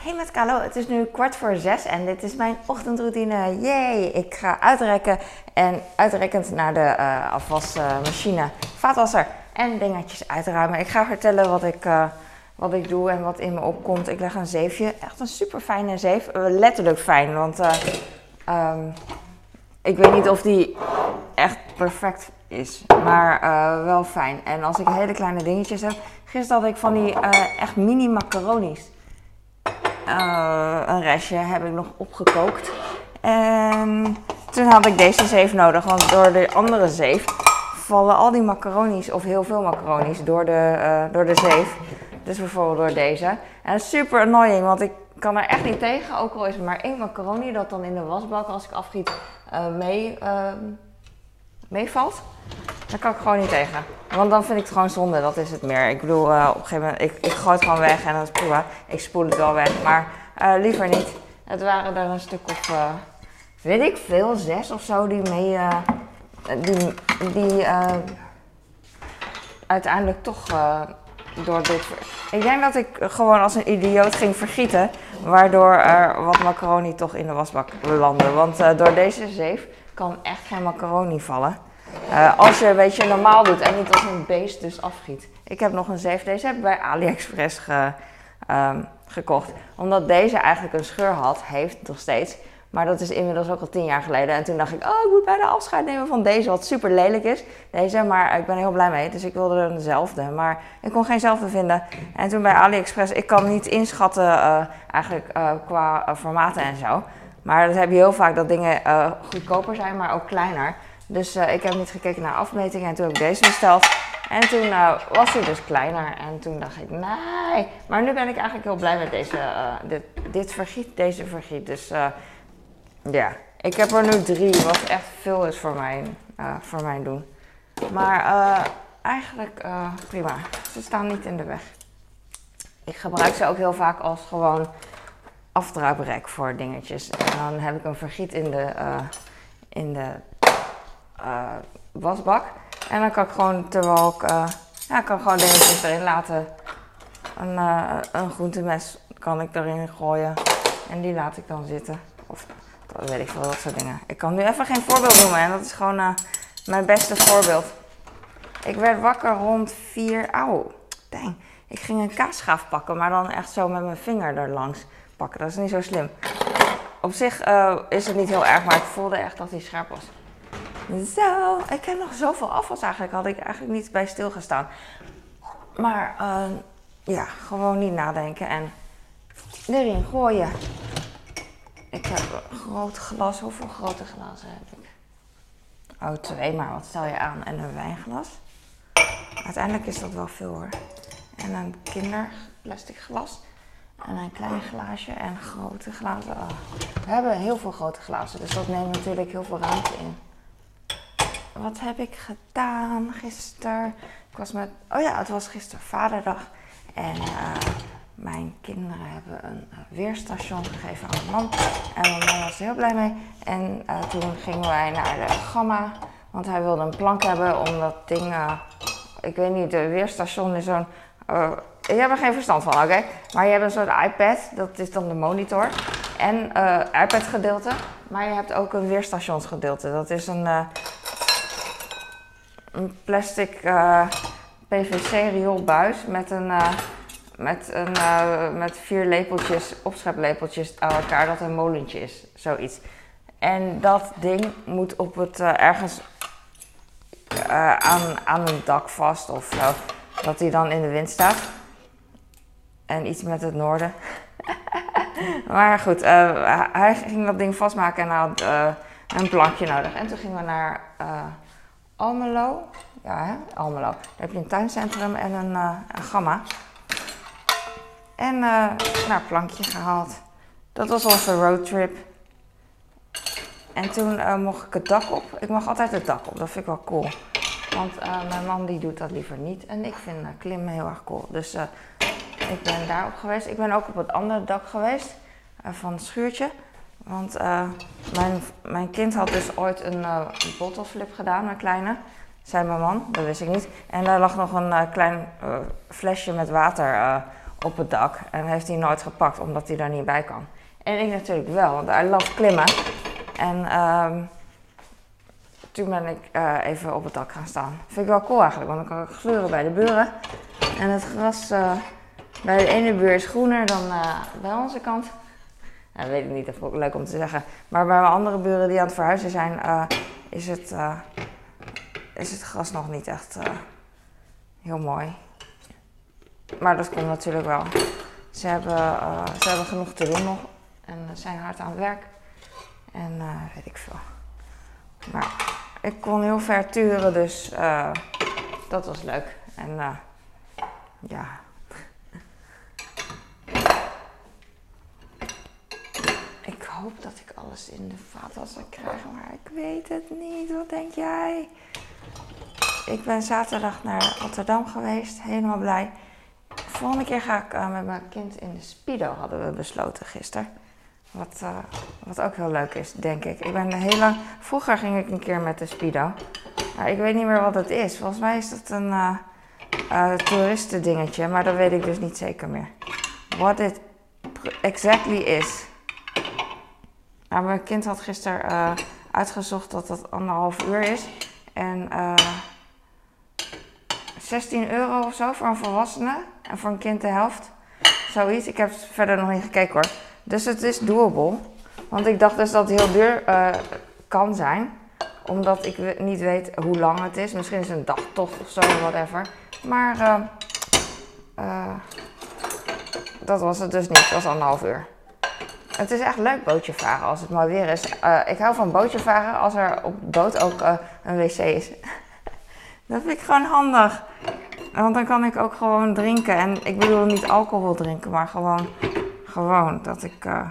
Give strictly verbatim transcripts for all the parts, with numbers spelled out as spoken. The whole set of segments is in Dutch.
Hey met Carlo, het is nu kwart voor zes en dit is mijn ochtendroutine. Yay! Ik ga uitrekken en uitrekkend naar de uh, afwasmachine, vaatwasser en dingetjes uitruimen. Ik ga vertellen wat ik, uh, wat ik doe en wat in me opkomt. Ik leg een zeefje, echt een super fijne zeef. Uh, letterlijk fijn, want uh, um, ik weet niet of die echt perfect is, maar uh, wel fijn. En als ik hele kleine dingetjes heb, gisteren had ik van die uh, echt mini macaroni's. Uh, een restje heb ik nog opgekookt. En toen had ik deze zeef nodig, want door de andere zeef vallen al die macaroni's, of heel veel macaroni's, door de, uh, door de zeef. Dus bijvoorbeeld door deze. En dat is super annoying, want ik kan er echt niet tegen, ook al is er maar één macaroni dat dan in de wasbak, als ik afgiet, uh, mee, uh, meevalt. Daar kan ik gewoon niet tegen. Want dan vind ik het gewoon zonde, dat is het meer. Ik bedoel, uh, op een gegeven moment, ik, ik gooi het gewoon weg en dat is prima. Ik spoel het wel weg, maar uh, liever niet. Het waren er een stuk of, uh, weet ik veel, zes of zo die mee, uh, die, die uh, uiteindelijk toch uh, door dit... Ik denk dat ik gewoon als een idioot ging vergieten, waardoor er wat macaroni toch in de wasbak landde. Want uh, door deze zeef kan echt geen macaroni vallen. Uh, als je een beetje normaal doet en niet als een beest dus afgiet. Ik heb nog een zeef, deze heb ik bij AliExpress ge, um, gekocht. Omdat deze eigenlijk een scheur had, heeft nog steeds. Maar dat is inmiddels ook al tien jaar geleden. En toen dacht ik, oh ik moet bijna afscheid nemen van deze, wat super lelijk is. Deze, maar ik ben er heel blij mee. Dus ik wilde er eenzelfde, maar ik kon geenzelfde vinden. En toen bij AliExpress, ik kan niet inschatten uh, eigenlijk uh, qua uh, formaten en zo. Maar dat heb je heel vaak, dat dingen uh, goedkoper zijn, maar ook kleiner. Dus uh, ik heb niet gekeken naar afmetingen en toen heb ik deze besteld. En toen uh, was hij dus kleiner en toen dacht ik, nee. Maar nu ben ik eigenlijk heel blij met deze, uh, dit, dit vergiet, deze vergiet. Dus uh, ja, ik heb er nu drie, wat echt veel is voor mijn, uh, voor mijn doen. Maar uh, eigenlijk uh, prima, ze staan niet in de weg. Ik gebruik ze ook heel vaak als gewoon afdruiprek voor dingetjes. En dan heb ik een vergiet in de... Uh, in de Uh, wasbak. En dan kan ik gewoon, terwijl ik, uh, ja, ik kan gewoon dingetjes erin laten. Een, uh, een groentemes kan ik erin gooien. En die laat ik dan zitten. Of weet ik veel, dat soort dingen. Ik kan nu even geen voorbeeld noemen. En dat is gewoon uh, mijn beste voorbeeld. Ik werd wakker rond vier. Auw, dang. Ik ging een kaasschaaf pakken, maar dan echt zo met mijn vinger er langs pakken. Dat is niet zo slim. Op zich uh, is het niet heel erg, maar ik voelde echt dat hij scherp was. Zo, ik heb nog zoveel afwas eigenlijk, had ik eigenlijk niet bij stilgestaan. Maar uh, ja, gewoon niet nadenken en erin gooien. Ik heb een groot glas, hoeveel grote glazen heb ik? Oh, twee, maar wat stel je aan? En een wijnglas. Uiteindelijk is dat wel veel hoor. En een kinderplastic glas. En een klein glaasje en grote glazen. Oh. We hebben heel veel grote glazen, dus dat neemt natuurlijk heel veel ruimte in. Wat heb ik gedaan gisteren? Ik was met, oh ja, het was gisteren Vaderdag. En uh, mijn kinderen hebben een uh, weerstation gegeven aan mijn man. En mijn man was er heel blij mee. En uh, toen gingen wij naar de Gamma. Want hij wilde een plank hebben om dat ding... Uh, ik weet niet, de weerstation is zo'n... Uh, ik heb er geen verstand van, oké? Okay? Maar je hebt een soort iPad, dat is dan de monitor. En uh, iPad gedeelte. Maar je hebt ook een weerstationsgedeelte. Dat is een... Uh, Een plastic uh, P V C rioolbuis met, een, uh, met, een, uh, met vier lepeltjes, opscheplepeltjes aan elkaar, dat een molentje is, zoiets. En dat ding moet op het uh, ergens uh, aan, aan een dak vast of zo, dat hij dan in de wind staat. En iets met het noorden. Maar goed, uh, hij ging dat ding vastmaken en hij had uh, een plankje nodig. En toen gingen we naar... Uh, Almelo, ja hè, Almelo. Daar heb je een tuincentrum en een, uh, een Gamma. En uh, nou, een plankje gehaald. Dat was onze roadtrip. En toen uh, mocht ik het dak op. Ik mag altijd het dak op, dat vind ik wel cool. Want uh, mijn man die doet dat liever niet. En ik vind uh, klimmen heel erg cool. Dus uh, ik ben daarop geweest. Ik ben ook op het andere dak geweest. Uh, van het schuurtje. Want uh, mijn, mijn kind had dus ooit een uh, bottle flip gedaan, een kleine. Zei mijn man, dat wist ik niet. En daar lag nog een uh, klein uh, flesje met water uh, op het dak. En heeft hij nooit gepakt, omdat hij daar niet bij kan. En ik natuurlijk wel, want I love klimmen. En um, toen ben ik uh, even op het dak gaan staan. Vind ik wel cool eigenlijk, want dan kan ik gluren bij de buren. En het gras uh, bij de ene buur is groener dan uh, bij onze kant. Nou, dat weet ik niet, dat vond ik leuk om te zeggen. Maar bij mijn andere buren die aan het verhuizen zijn, uh, is, het, uh, is het gras nog niet echt uh, heel mooi. Maar dat komt natuurlijk wel. Ze hebben, uh, ze hebben genoeg te doen nog en zijn hard aan het werk. En uh, weet ik veel. Maar ik kon heel ver turen, dus uh, dat was leuk. En uh, ja. Ik hoop dat ik alles in de vaatwasser krijg, maar ik weet het niet. Wat denk jij? Ik ben zaterdag naar Rotterdam geweest, helemaal blij. Volgende keer ga ik uh, met mijn kind in de Speedo, hadden we besloten gisteren. Wat, uh, wat ook heel leuk is, denk ik. Ik ben heel lang... Vroeger ging ik een keer met de Speedo. Maar ik weet niet meer wat het is. Volgens mij is dat een uh, uh, toeristendingetje, maar dat weet ik dus niet zeker meer. What it exactly is. Nou, mijn kind had gisteren uh, uitgezocht dat dat anderhalf uur is. En uh, zestien euro of zo voor een volwassene. En voor een kind de helft. Zoiets. Ik heb verder nog niet gekeken hoor. Dus het is doable. Want ik dacht dus dat het heel duur uh, kan zijn. Omdat ik niet weet hoe lang het is. Misschien is het een dagtocht of zo, whatever. Maar uh, uh, dat was het dus niet. Het was anderhalf uur. Het is echt leuk bootje varen als het mooi weer is. Uh, ik hou van bootje varen als er op de boot ook uh, een wc is. Dat vind ik gewoon handig. Want dan kan ik ook gewoon drinken. En ik bedoel niet alcohol drinken, maar gewoon, gewoon dat ik, uh,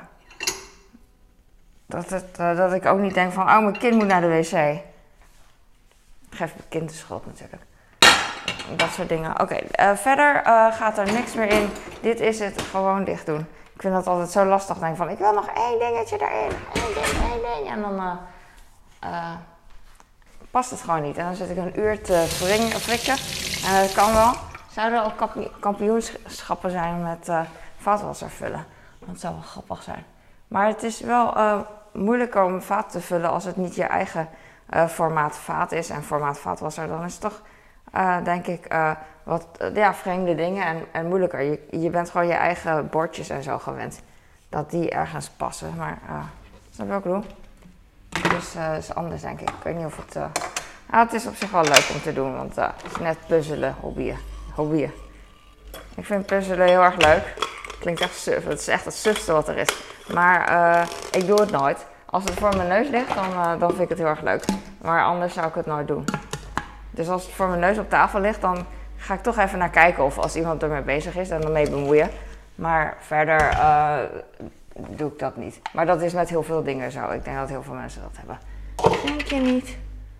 dat, het, uh, dat ik ook niet denk van, oh, mijn kind moet naar de wc. Ik geef mijn kind de schuld natuurlijk. Dat soort dingen. Oké, okay, uh, verder uh, gaat er niks meer in. Dit is het, gewoon dicht doen. Ik vind dat altijd zo lastig. Denk van, ik wil nog één dingetje erin. Eén ding, één ding. En dan uh, uh, past het gewoon niet. En dan zit ik een uur te wringen, frikken. En dat kan wel. Zouden er ook kampioenschappen zijn met uh, vaatwasser vullen. Dat zou wel grappig zijn. Maar het is wel uh, moeilijker om vaat te vullen als het niet je eigen uh, formaat vaat is. En formaat vaatwasser, dan is het toch, uh, denk ik, uh, wat uh, ja, vreemde dingen en, en moeilijker. Je, je bent gewoon je eigen bordjes en zo gewend. Dat die ergens passen. Maar uh, dat is ook doen. Dus uh, dat is anders, denk ik. Ik weet niet of het... Uh, Ah, het is op zich wel leuk om te doen, want uh, het is net puzzelen, hobbyen. hobbyen. Ik vind puzzelen heel erg leuk. Klinkt echt suf, het is echt het sufste wat er is. Maar uh, ik doe het nooit. Als het voor mijn neus ligt, dan, uh, dan vind ik het heel erg leuk. Maar anders zou ik het nooit doen. Dus als het voor mijn neus op tafel ligt, dan ga ik toch even naar kijken of als iemand ermee bezig is en ermee bemoeien. Maar verder uh, doe ik dat niet. Maar dat is met heel veel dingen zo. Ik denk dat heel veel mensen dat hebben. Denk je niet?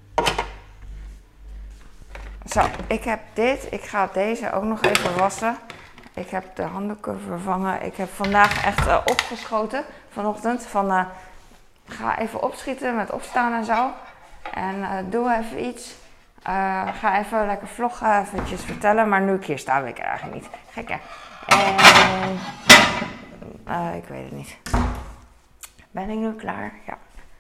Zo, ik heb dit. Ik ga deze ook nog even wassen. Ik heb de handdoeken vervangen. Ik heb vandaag echt uh, opgeschoten vanochtend. Van uh, ga even opschieten met opstaan en zo. En uh, doe even iets. Uh, ga even lekker vloggen, eventjes vertellen. Maar nu ik hier sta, weet ik het eigenlijk niet. Gek hè? En uh, ik weet het niet. Ben ik nu klaar? Ja.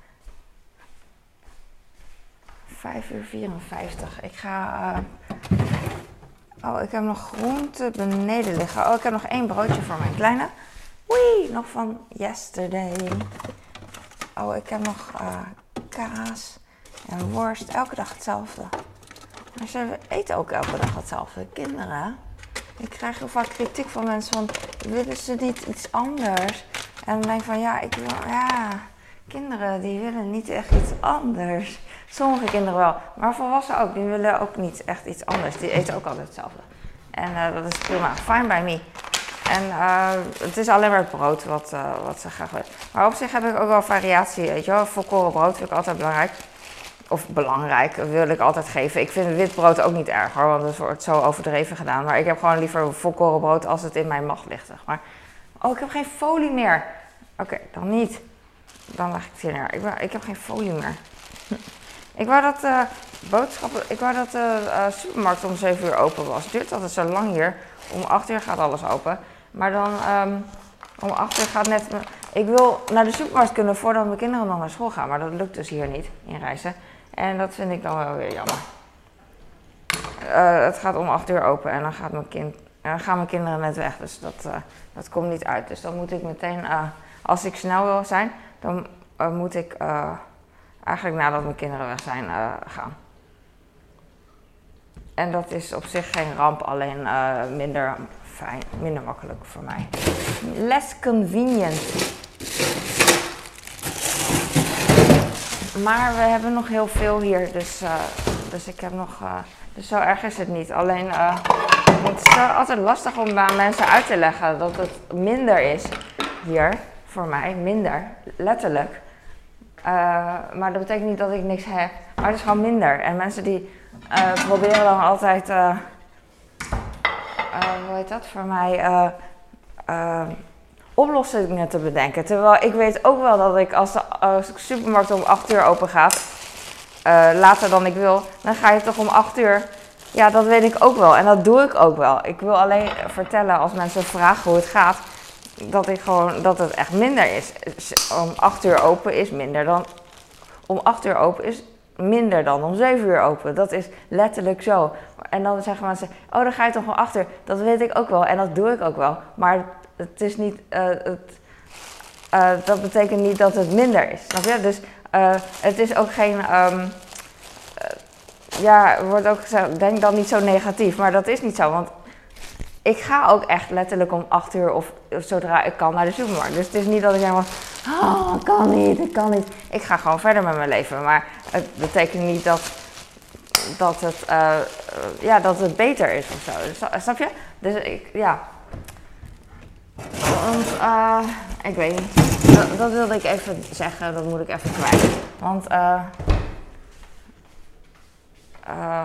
vijf uur vierenvijftig. Ik ga... Uh... Oh, ik heb nog groente beneden liggen. Oh, ik heb nog één broodje voor mijn kleine. Wee, nog van yesterday. Oh, ik heb nog uh, kaas en worst. Elke dag hetzelfde. Maar ze eten ook elke dag hetzelfde. Kinderen. Ik krijg heel vaak kritiek van mensen van... Willen ze niet iets anders? En dan denk ik van, ja, ik wil... Ja, kinderen die willen niet echt iets anders. Sommige kinderen wel, maar volwassenen ook. Die willen ook niet echt iets anders. Die eten ook altijd hetzelfde. En uh, dat is prima. Fine by me. En uh, het is alleen maar het brood wat, uh, wat ze graag willen. Maar op zich heb ik ook wel variatie. Weet je wel, volkoren brood vind ik altijd belangrijk. Of belangrijk, wil ik altijd geven. Ik vind wit brood ook niet erg hoor, want het wordt zo overdreven gedaan. Maar ik heb gewoon liever volkoren brood als het in mijn macht ligt. Zeg maar. Oh, ik heb geen folie meer. Oké, okay, dan niet. Dan leg ik het hier neer. Ik, ben, ik heb geen folie meer. Ik wou dat uh, boodschappen, ik wou dat de uh, uh, supermarkt om zeven uur open was. Het duurt altijd zo lang hier. Om acht uur gaat alles open. Maar dan um, om acht uur gaat net... Ik wil naar de supermarkt kunnen voordat mijn kinderen nog naar school gaan. Maar dat lukt dus hier niet, in Rijssen. En dat vind ik dan wel weer jammer. Uh, het gaat om acht uur open en dan, gaat mijn kind, uh, gaan mijn kinderen net weg. Dus dat, uh, dat komt niet uit. Dus dan moet ik meteen, uh, als ik snel wil zijn, dan uh, moet ik uh, eigenlijk nadat mijn kinderen weg zijn uh, gaan. En dat is op zich geen ramp, alleen uh, minder fijn, minder makkelijk voor mij. Less convenient. Maar we hebben nog heel veel hier, dus, uh, dus ik heb nog... Uh, dus zo erg is het niet. Alleen, uh, het is altijd lastig om aan mensen uit te leggen dat het minder is hier, voor mij, minder, letterlijk. Uh, maar dat betekent niet dat ik niks heb, maar het is gewoon minder. En mensen die uh, proberen dan altijd, uh, uh, hoe heet dat, voor mij, uh, uh, oplossingen te bedenken. Terwijl ik weet ook wel dat ik als de, als de supermarkt om acht uur open gaat, uh, later dan ik wil, dan ga je toch om acht uur. Ja, dat weet ik ook wel en dat doe ik ook wel. Ik wil alleen vertellen als mensen vragen hoe het gaat, dat ik gewoon dat het echt minder is. Om acht uur open is minder dan om acht uur open is minder dan om zeven uur open. Dat is letterlijk zo. En dan zeggen mensen, oh dan ga je toch om acht uur. Dat weet ik ook wel en dat doe ik ook wel. Maar het is niet, uh, het, uh, dat betekent niet dat het minder is. Snap je? Dus uh, het is ook geen, um, uh, ja, wordt ook gezegd, denk dan niet zo negatief. Maar dat is niet zo, want ik ga ook echt letterlijk om acht uur of, of zodra ik kan naar de supermarkt. Dus het is niet dat ik zeg van, oh, het kan niet, het kan niet. Ik ga gewoon verder met mijn leven. Maar het betekent niet dat, dat, het, uh, ja, dat het beter is of zo. Snap je? Dus ik, ja. Want, uh, ik weet niet. Dat, dat wilde ik even zeggen, dat moet ik even kwijt. Want, eh... Uh, uh,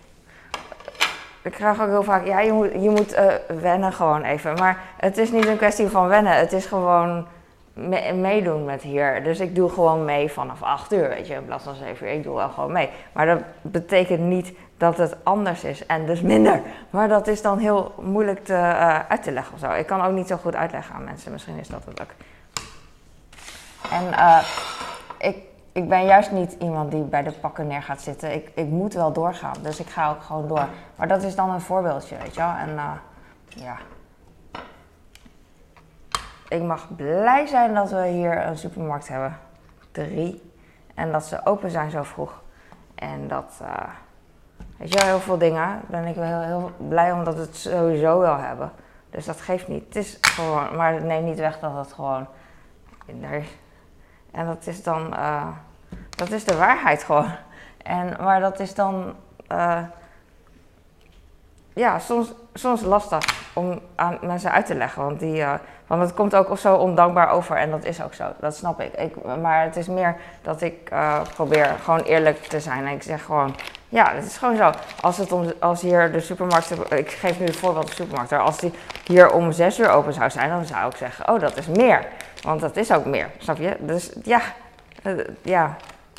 ik krijg ook heel vaak, ja, je moet, je moet uh, wennen gewoon even. Maar het is niet een kwestie van wennen, het is gewoon me- meedoen met hier. Dus ik doe gewoon mee vanaf acht uur, weet je, in plaats van zeven uur. Ik doe wel gewoon mee. Maar dat betekent niet dat het anders is en dus minder. Maar dat is dan heel moeilijk te, uh, uit te leggen of zo. Ik kan ook niet zo goed uitleggen aan mensen, misschien is dat het ook. En uh, ik... Ik ben juist niet iemand die bij de pakken neer gaat zitten. Ik, ik moet wel doorgaan, dus ik ga ook gewoon door. Maar dat is dan een voorbeeldje, weet je wel. En uh, ja. Ik mag blij zijn dat we hier een supermarkt hebben. Drie. En dat ze open zijn zo vroeg. En dat, uh, weet je wel, heel veel dingen. Ben ik wel heel, heel blij omdat we het sowieso wel hebben. Dus dat geeft niet. Het is gewoon, maar het neemt niet weg dat het gewoon minder is. En dat is dan, uh, dat is de waarheid gewoon. En, maar dat is dan, uh, ja, soms, soms lastig om aan mensen uit te leggen. Want, die, uh, want het komt ook zo ondankbaar over en dat is ook zo. Dat snap ik. ik maar het is meer dat ik uh, probeer gewoon eerlijk te zijn. En ik zeg gewoon, ja, het is gewoon zo. Als, het om, als hier de supermarkt, ik geef nu het voorbeeld de supermarkt. Als die hier om zes uur open zou zijn, dan zou ik zeggen, oh, dat is meer. Want dat is ook meer, snap je? Dus ja, uh, ja.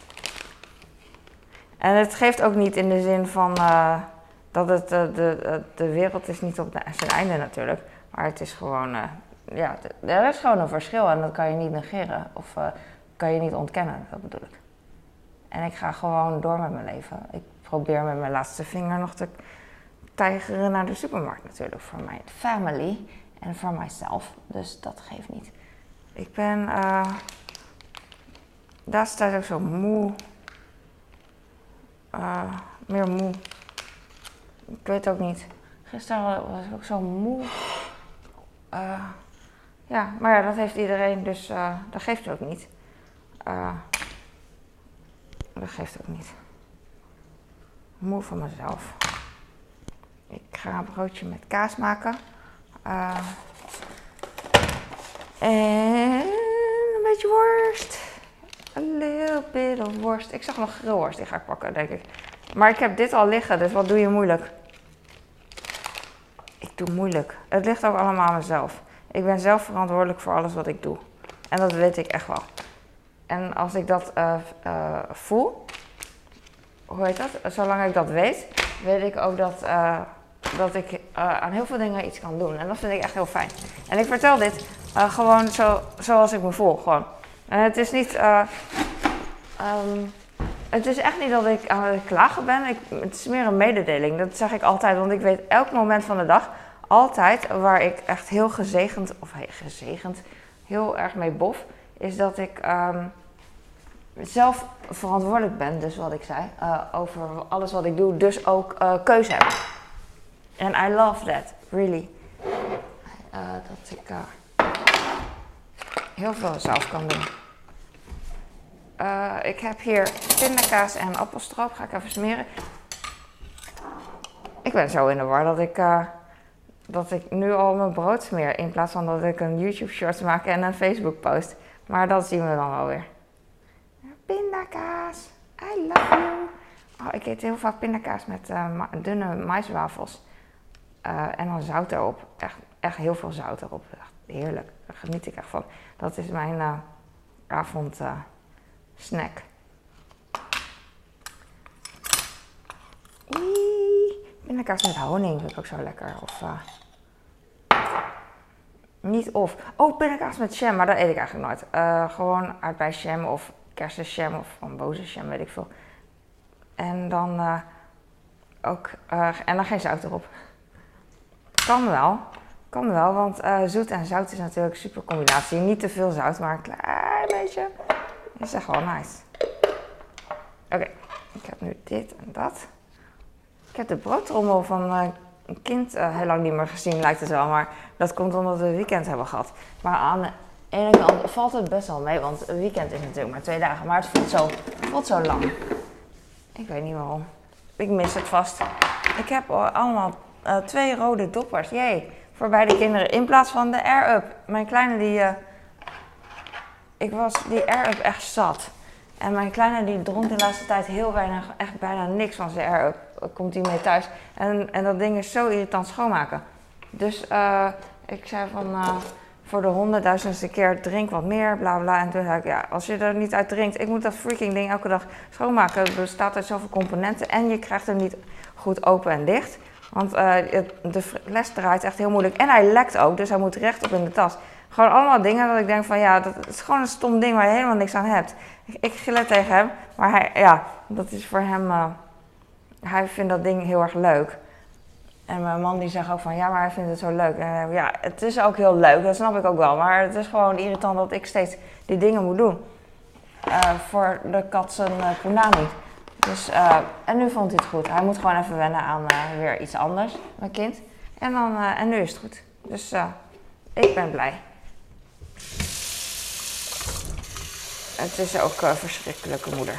En het geeft ook niet in de zin van uh, dat het, uh, de, de wereld is niet op de, zijn einde natuurlijk. Maar het is gewoon, uh, ja, er is gewoon een verschil en dat kan je niet negeren. Of uh, kan je niet ontkennen, dat bedoel ik. En ik ga gewoon door met mijn leven. Ik probeer met mijn laatste vinger nog te tijgeren naar de supermarkt natuurlijk. Voor mijn family en voor myself. Dus dat geeft niet. Ik ben uh, de laatste tijd ook zo moe. Uh, meer moe. Ik weet ook niet. Gisteren was ik ook zo moe. Uh, ja, maar ja, dat heeft iedereen, dus uh, dat geeft ook niet. Uh, dat geeft ook niet. Moe van mezelf. Ik ga een broodje met kaas maken. Uh, en een beetje worst. A little bit of worst. Ik zag nog grillworst, die ga ik pakken, denk ik. Maar ik heb dit al liggen, dus wat doe je moeilijk? Ik doe moeilijk. Het ligt ook allemaal aan mezelf. Ik ben zelf verantwoordelijk voor alles wat ik doe. En dat weet ik echt wel. En als ik dat uh, uh, voel, hoe heet dat? Zolang ik dat weet, weet ik ook dat, uh, dat ik uh, aan heel veel dingen iets kan doen. En dat vind ik echt heel fijn. En ik vertel dit uh, gewoon zo, zoals ik me voel. Gewoon. En het is niet... Uh, um, het is echt niet dat ik aan het klagen ben. Ik, het is meer een mededeling. Dat zeg ik altijd. Want ik weet elk moment van de dag... altijd waar ik echt heel gezegend... of hey, gezegend... heel erg mee bof... is dat ik... Um, zelf verantwoordelijk ben, dus wat ik zei, uh, over alles wat ik doe, dus ook uh, keuze heb. En I love that, really. Uh, dat ik uh, heel veel zelf kan doen. Uh, ik heb hier pindakaas en appelstroop, ga ik even smeren. Ik ben zo in de war dat ik, uh, dat ik nu al mijn brood smeer, in plaats van dat ik een YouTube short maak en een Facebook post. Maar dat zien we dan wel weer. Pindakaas, I love you. Oh, ik eet heel vaak pindakaas met uh, ma dunne maiswafels. Uh, en dan zout erop. Echt, echt heel veel zout erop. Echt heerlijk. Daar geniet ik echt van. Dat is mijn uh, avond uh, snack. Eee, pindakaas met honing vind ik ook zo lekker. Of uh, niet of. Oh, pindakaas met jam, maar dat eet ik eigenlijk nooit. Uh, gewoon aardbeienjam of kersenjam of frambozenjam, weet ik veel. En dan uh, ook, uh, en dan geen zout erop. Kan wel, kan wel, want uh, zoet en zout is natuurlijk een super combinatie. Niet te veel zout, maar een klein beetje. Is echt wel nice. Oké, okay. Ik heb nu dit en dat. Ik heb de broodtrommel van uh, een kind uh, heel lang niet meer gezien, lijkt het wel. Maar dat komt omdat we het weekend hebben gehad. Maar aan de ene kant valt het best wel mee, want het weekend is natuurlijk maar twee dagen. Maar het voelt zo, het voelt zo lang. Ik weet niet waarom. Ik mis het vast. Ik heb allemaal uh, twee rode doppers. Jee, voor beide kinderen. In plaats van de Air-Up. Mijn kleine die... Uh, ik was die Air-Up echt zat. En mijn kleine die dronk de laatste tijd heel weinig, echt bijna niks van zijn Air-Up. Komt hij mee thuis. En, en dat ding is zo irritant schoonmaken. Dus uh, ik zei van... Uh, voor de honderdduizendste keer drink wat meer, bla bla. En toen zei ik, ja, als je er niet uit drinkt, ik moet dat freaking ding elke dag schoonmaken. Het bestaat uit zoveel componenten en je krijgt hem niet goed open en dicht. Want uh, het, de fles draait echt heel moeilijk. En hij lekt ook, dus hij moet rechtop in de tas. Gewoon allemaal dingen dat ik denk van, ja, dat is gewoon een stom ding waar je helemaal niks aan hebt. Ik, ik gillet tegen hem, maar hij, ja, dat is voor hem, uh, hij vindt dat ding heel erg leuk. En mijn man die zegt ook van, ja, maar hij vindt het zo leuk. En ja, het is ook heel leuk, dat snap ik ook wel. Maar het is gewoon irritant dat ik steeds die dingen moet doen. Uh, voor de kat zijn uh, punani. Dus, uh, en nu vond hij het goed. Hij moet gewoon even wennen aan uh, weer iets anders, mijn kind. En, dan, uh, en nu is het goed. Dus uh, ik ben blij. Het is ook een uh, verschrikkelijke moeder.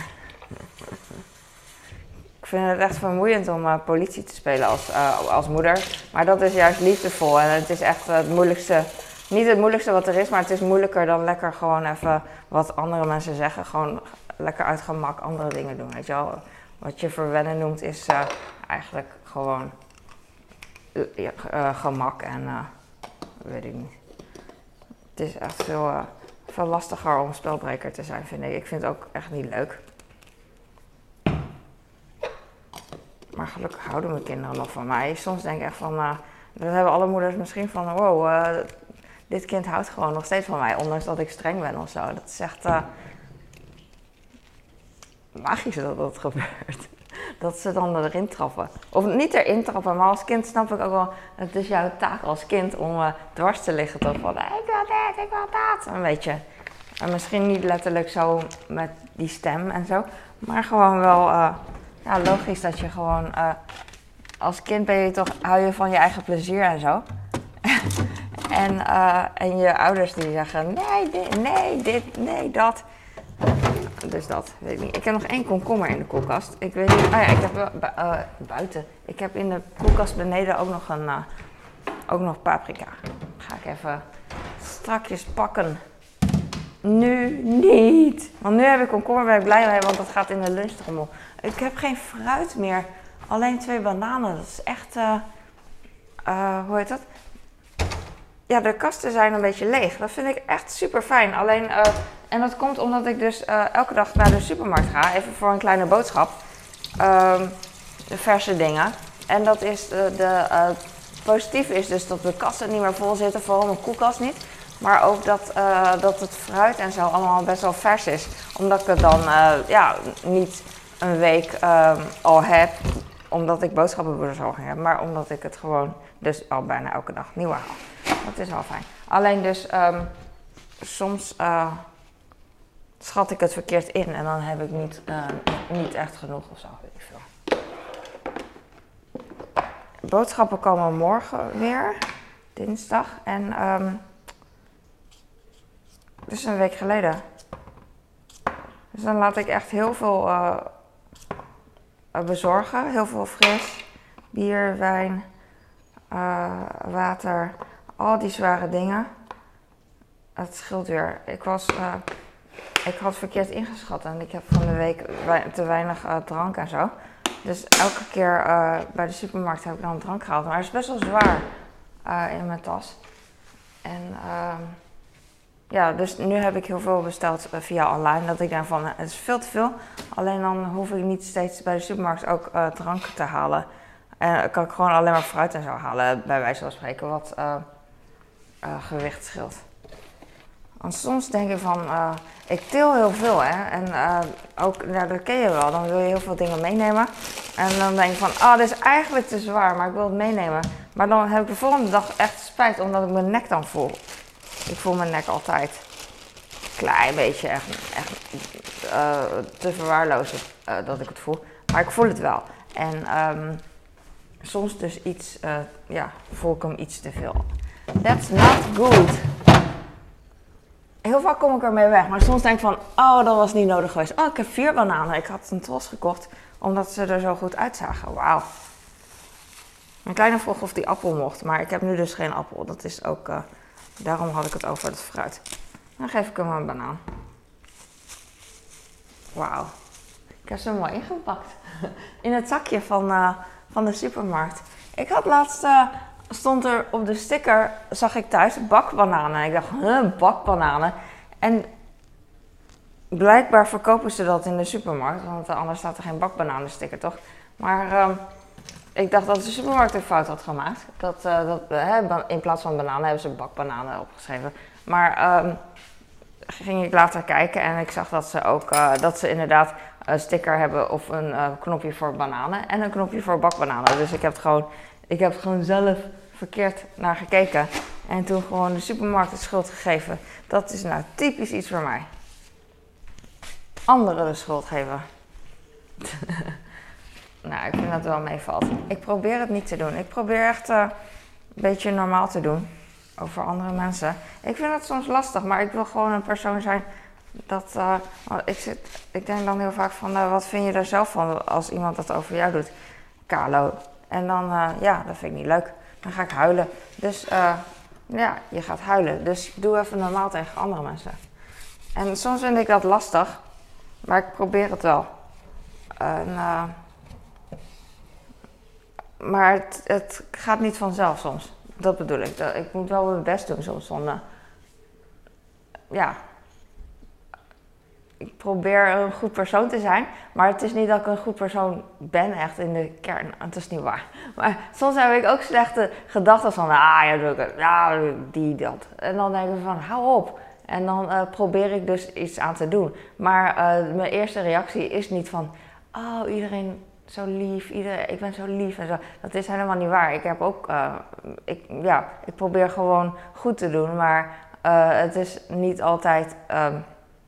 Ik vind het echt vermoeiend om uh, politie te spelen als, uh, als moeder. Maar dat is juist liefdevol en het is echt uh, het moeilijkste. Niet het moeilijkste wat er is, maar het is moeilijker dan lekker gewoon even wat andere mensen zeggen. Gewoon lekker uit gemak andere dingen doen, weet je wel. Wat je verwennen noemt is uh, eigenlijk gewoon uh, uh, gemak en uh, weet ik niet. Het is echt veel, uh, veel lastiger om spelbreker te zijn, vind ik. Ik vind het ook echt niet leuk. Maar gelukkig houden mijn kinderen nog van mij. Soms denk ik echt van, uh, dat hebben alle moeders misschien van, wow, uh, dit kind houdt gewoon nog steeds van mij, ondanks dat ik streng ben of zo. Dat is echt uh, magisch dat dat gebeurt. Dat ze dan erin trappen. Of niet erin trappen, maar als kind snap ik ook wel, het is jouw taak als kind om uh, dwars te liggen toch van, ik wil dit, ik wil dat, een beetje. En misschien niet letterlijk zo met die stem en zo, maar gewoon wel... Uh, Ja, logisch dat je gewoon, uh, als kind ben je toch, hou je van je eigen plezier en zo. en, uh, en je ouders die zeggen, nee, dit, nee, dit, nee, dat. Dus dat, weet ik niet. Ik heb nog één komkommer in de koelkast. Ik weet niet, oh ja, ik heb uh, bu uh, buiten. Ik heb in de koelkast beneden ook nog een, uh, ook nog paprika. Ga ik even strakjes pakken. Nu niet. Want nu heb ik komkommer, ben ik blij mee, want dat gaat in de lunchtrommel. Ik heb geen fruit meer. Alleen twee bananen. Dat is echt... Uh, uh, hoe heet dat? Ja, de kasten zijn een beetje leeg. Dat vind ik echt super fijn. Alleen... Uh, en dat komt omdat ik dus uh, elke dag naar de supermarkt ga. Even voor een kleine boodschap. Uh, de verse dingen. En dat is de, de uh, positief is dus dat de kassen niet meer vol zitten, vooral mijn koelkast niet. Maar ook dat, uh, dat het fruit en zo allemaal best wel vers is. Omdat ik het dan uh, ja, niet een week uh, al heb, omdat ik boodschappenbezorging heb. Maar omdat ik het gewoon dus al bijna elke dag nieuw haal. Dat is wel fijn. Alleen dus um, soms uh, schat ik het verkeerd in en dan heb ik niet, uh, niet echt genoeg of zo. Weet ik veel. Boodschappen komen morgen weer, dinsdag. En um, dus een week geleden. Dus dan laat ik echt heel veel uh, bezorgen. Heel veel fris, bier, wijn, uh, water, al die zware dingen. Het scheelt weer. Ik was, uh, ik had verkeerd ingeschat en ik heb van de week te weinig uh, drank en zo. Dus elke keer uh, bij de supermarkt heb ik dan drank gehaald. Maar het is best wel zwaar uh, in mijn tas. En uh, ja, dus nu heb ik heel veel besteld uh, via online. Dat ik denk van, uh, het is veel te veel. Alleen dan hoef ik niet steeds bij de supermarkt ook uh, drank te halen. En dan kan ik gewoon alleen maar fruit en zo halen, bij wijze van spreken, wat uh, uh, gewicht scheelt. Want soms denk je van, uh, ik til heel veel hè. En uh, ook, nou, dat ken je wel, dan wil je heel veel dingen meenemen. En dan denk je van, ah, oh, dit is eigenlijk te zwaar, maar ik wil het meenemen. Maar dan heb ik de volgende dag echt spijt, omdat ik mijn nek dan voel. Ik voel mijn nek altijd klein beetje, echt, echt uh, te verwaarlozen uh, dat ik het voel. Maar ik voel het wel. En um, soms dus iets, uh, ja, voel ik hem iets te veel. That's not good. Heel vaak kom ik ermee weg, maar soms denk ik van, oh, dat was niet nodig geweest. Oh, ik heb vier bananen. Ik had een tros gekocht, omdat ze er zo goed uitzagen. Wauw. Mijn kleine vroeg of die appel mocht, maar ik heb nu dus geen appel. Dat is ook, uh, daarom had ik het over het fruit. Dan geef ik hem een banaan. Wauw. Ik heb ze mooi ingepakt. In het zakje van, uh, van de supermarkt. Ik had laatst... Uh, stond er op de sticker, zag ik thuis, bakbananen. En ik dacht, huh, bakbananen. En blijkbaar verkopen ze dat in de supermarkt, want anders staat er geen bakbananensticker, toch? Maar uh, ik dacht dat de supermarkt een fout had gemaakt. Dat, uh, dat, uh, in plaats van bananen hebben ze bakbananen opgeschreven. Maar uh, ging ik later kijken en ik zag dat ze ook, uh, dat ze inderdaad een sticker hebben of een uh, knopje voor bananen en een knopje voor bakbananen. Dus ik heb het gewoon, ik heb het gewoon zelf verkeerd naar gekeken en toen gewoon de supermarkt de schuld gegeven. Dat is nou typisch iets voor mij. Anderen de schuld geven. Nou, ik vind dat wel meevalt. Ik probeer het niet te doen. Ik probeer echt uh, een beetje normaal te doen over andere mensen. Ik vind het soms lastig, maar ik wil gewoon een persoon zijn dat... Uh, ik, zit, ik denk dan heel vaak van, uh, wat vind je er zelf van als iemand dat over jou doet? Carlo. En dan, uh, ja, dat vind ik niet leuk. Dan ga ik huilen. Dus uh, ja, je gaat huilen. Dus doe even normaal tegen andere mensen. En soms vind ik dat lastig, maar ik probeer het wel. En, uh, maar het, het gaat niet vanzelf soms. Dat bedoel ik. Ik moet wel mijn best doen soms. Van, uh, ja, ik probeer een goed persoon te zijn, maar het is niet dat ik een goed persoon ben, echt in de kern. Het is niet waar. Maar soms heb ik ook slechte gedachten van, ah ja, doe ik het. Ja, die, dat. En dan denk ik van, hou op. En dan uh, probeer ik dus iets aan te doen. Maar uh, mijn eerste reactie is niet van, oh, iedereen zo lief, iedereen, ik ben zo lief en zo. Dat is helemaal niet waar. Ik heb ook, uh, ik, ja, ik probeer gewoon goed te doen, maar uh, het is niet altijd... Um,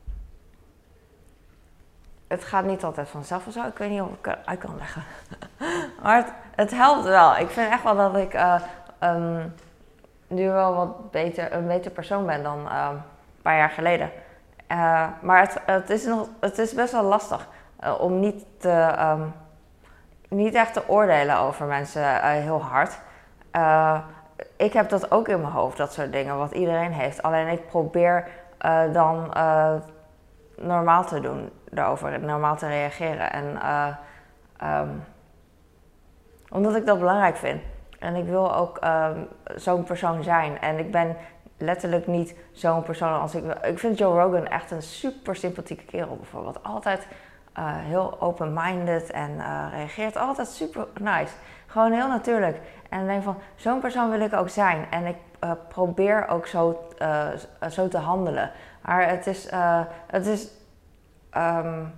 Het gaat niet altijd vanzelf of zo. Ik weet niet of ik het uit kan leggen. Maar het, het helpt wel. Ik vind echt wel dat ik uh, um, nu wel wat beter, een beter persoon ben dan uh, een paar jaar geleden. Uh, maar het, het, is nog, het is best wel lastig uh, om niet, te, um, niet echt te oordelen over mensen uh, heel hard. Uh, ik heb dat ook in mijn hoofd, dat soort dingen, wat iedereen heeft. Alleen ik probeer uh, dan... Uh, normaal te doen daarover, normaal te reageren. En uh, um, omdat ik dat belangrijk vind. En ik wil ook um, zo'n persoon zijn. En ik ben letterlijk niet zo'n persoon als ik... Ik vind Joe Rogan echt een super sympathieke kerel bijvoorbeeld. Altijd uh, heel open-minded en uh, reageert altijd super nice. Gewoon heel natuurlijk. En ik denk van, zo'n persoon wil ik ook zijn. En ik uh, probeer ook zo, uh, zo te handelen. Maar het is, uh, het is, um,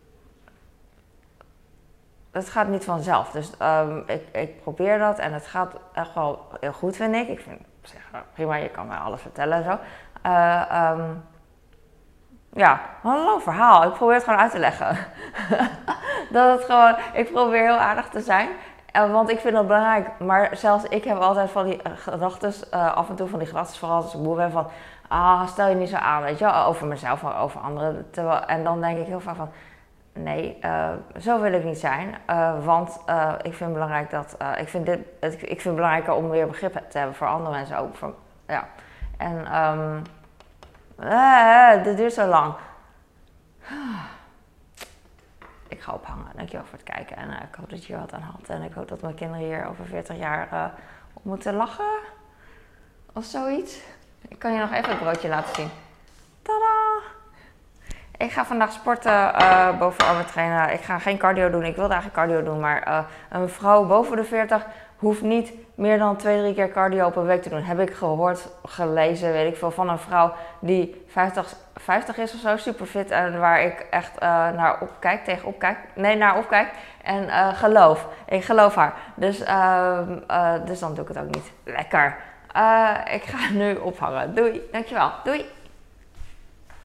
het gaat niet vanzelf. Dus um, ik, ik probeer dat en het gaat echt wel heel goed, vind ik. Ik vind, zeg, prima, je kan mij alles vertellen en zo. Uh, um, ja, wat een lang verhaal. Ik probeer het gewoon uit te leggen. Dat het gewoon, ik probeer heel aardig te zijn. Want ik vind dat belangrijk. Maar zelfs ik heb altijd van die gedachten, uh, af en toe van die gedachten, vooral als ik moe ben van, ah, stel je niet zo aan, weet je wel, over mezelf, maar over anderen. Terwijl, en dan denk ik heel vaak van, nee, uh, zo wil ik niet zijn. Uh, want uh, ik vind het belangrijk dat, uh, ik vind dit, het, ik vind het belangrijker om weer begrip te hebben voor andere mensen ook. Voor, ja. En, um, uh, dit duurt zo lang. Ik ga ophangen. Dankjewel voor het kijken. En uh, ik hoop dat je er wat aan had. En ik hoop dat mijn kinderen hier over veertig jaar uh, op moeten lachen. Of zoiets. Ik kan je nog even het broodje laten zien. Tada! Ik ga vandaag sporten, uh, bovenarmen trainen. Ik ga geen cardio doen. Ik wilde eigenlijk cardio doen. Maar uh, een vrouw boven de veertig hoeft niet meer dan twee, drie keer cardio op een week te doen. Heb ik gehoord, gelezen, weet ik veel, van een vrouw die vijftig, vijftig is of zo, super fit. En waar ik echt uh, naar opkijk, tegen opkijk. Nee, naar opkijk. En uh, geloof. Ik geloof haar. Dus, uh, uh, dus dan doe ik het ook niet. Lekker. Uh, ik ga nu ophangen. Doei. Dankjewel. Doei.